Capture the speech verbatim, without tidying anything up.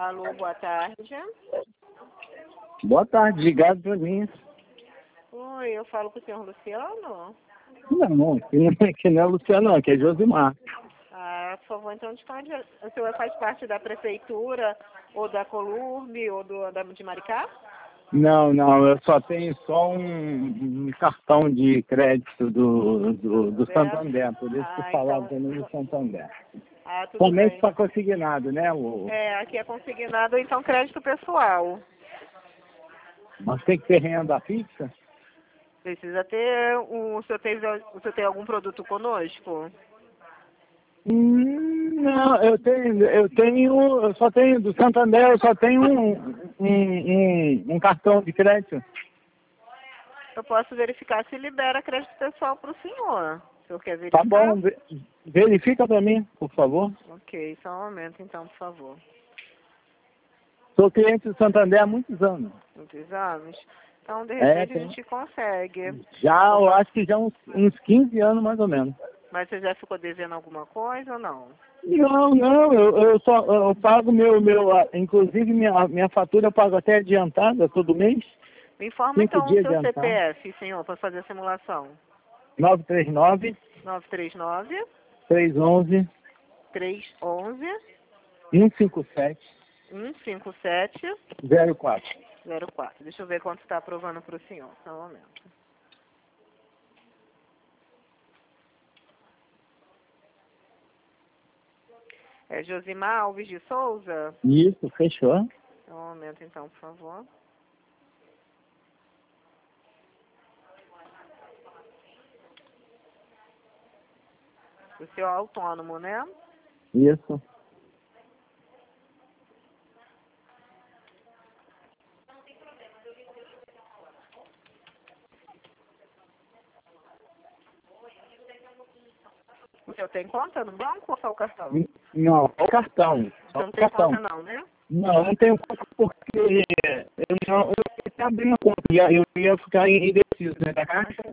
Alô, boa tarde. Boa tarde, ligado pra mim. Oi, eu falo com o senhor Luciano? Não, que não é Luciano, não, que é Josimar. Ah, por favor, então, de onde o senhor faz parte da prefeitura, ou da Colurbe, ou do, da, de Maricá? Não, não, eu só tenho só um, um cartão de crédito do, do, do Santander, por isso que Ah, falava então, também do Santander. ah, tudo Somente bem. para consignado, né? O, É, aqui é consignado, então, crédito pessoal. mas tem que ter renda fixa? Precisa ter, um, o, senhor tem, o senhor tem algum produto conosco? Hum, não, eu tenho, eu tenho, eu só tenho, do Santander eu só tenho um, um, um, um cartão de crédito. Eu posso verificar se libera crédito pessoal para o senhor. O senhor quer Tá verificar? bom, ve- verifica para mim, por favor. Ok, só um momento, então, por favor. Sou cliente do Santander há muitos anos. Muitos anos? Então, de É, repente, a tem. gente consegue. Já, Vou eu fa- acho que já uns, uns quinze anos mais ou menos. Mas você já ficou devendo alguma coisa ou não? Não, não, eu, eu só eu pago meu, meu, ah, inclusive minha, minha fatura eu pago até adiantada todo mês, Me informa, cinco então, o dias seu adiantado. C P F, senhor, para fazer a simulação. nove três nove, nove três nove, três um um, três um um, um cinco sete, um cinco sete zero quatro. zero quatro. Deixa eu ver quanto está aprovando para o senhor. Só um momento. É Josimar Alves de Souza? Isso, fechou? Só um momento, então, por favor. O senhor é autônomo, né? Isso. O senhor tem conta no banco ou só o cartão? N- Não, só o cartão. Você Só não o tem cartão. conta não, né? Não, não tenho conta porque eu não eu ia abrir uma conta, ia- eu ia ficar indeciso, né, da caixa.